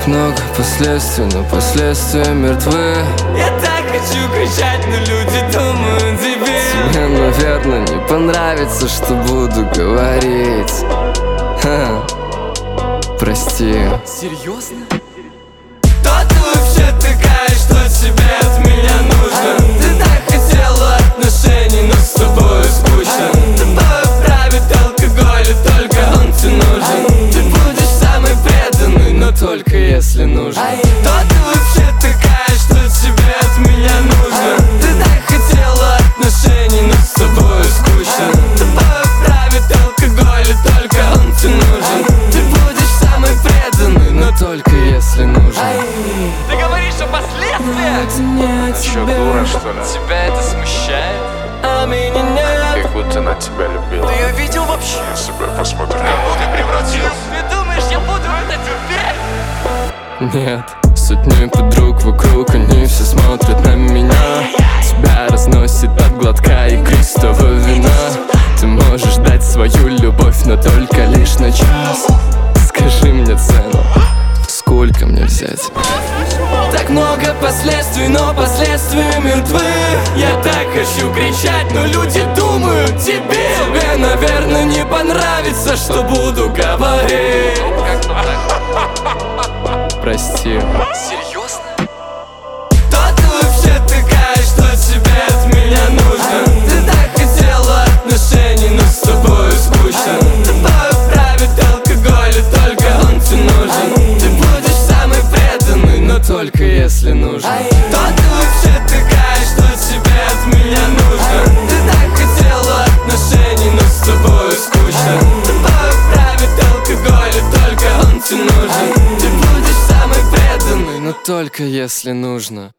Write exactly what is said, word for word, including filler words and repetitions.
Так много последствий, но последствия мертвы. Я так хочу кричать, но люди думают дебил. Тебе, наверное, не понравится, что буду говорить. Ха, прости. Серьезно? Кто ты вообще такая, что тебе от меня нужно? Ты так хотела отношений, но с тобой скучно. Тобой правит алкоголь, и только он тебе нужен. Ты будешь самый преданный, но только если нужно. Кто ты вообще такая, что тебе от меня нужно? Ты так хотела отношений, но с тобой скучно. Тобой правит алкоголь, и только он тебе нужен. Ты будешь самый преданный, но только если нужно. Ты говоришь о последствиях? Ты чё, дура, что ли? Тебя это смущает? А меня нет. Как будто она тебя любила. Ты ее видел вообще? На себя посмотри. Ты превратился. Ты думаешь, я буду это терпеть? Нет, сотни подруг вокруг, они все смотрят на меня. Тебя разносит от глотка игристого вина. Ты можешь дать свою любовь, но только лишь на час. Скажи мне цену, сколько мне взять? Так много последствий, но последствия мертвы. Я так хочу кричать, но люди думают тебе. Тебе, наверное, не понравится, что буду говорить. Прости. Серьезно? Кто ты вообще такая, что тебе от меня нужно? Ты так хотела отношений, но с тобой скучно. Тобой правит алкоголь, и только он тебе нужен. Ты будешь самый преданный, но только если нужно. Кто ты вообще такая, что тебе от меня нужно? Ты так хотела отношений, но с тобой скучно. Тобой правит алкоголь, и только он тебе нужен. Ты будешь самый преданный, Но только если нужно.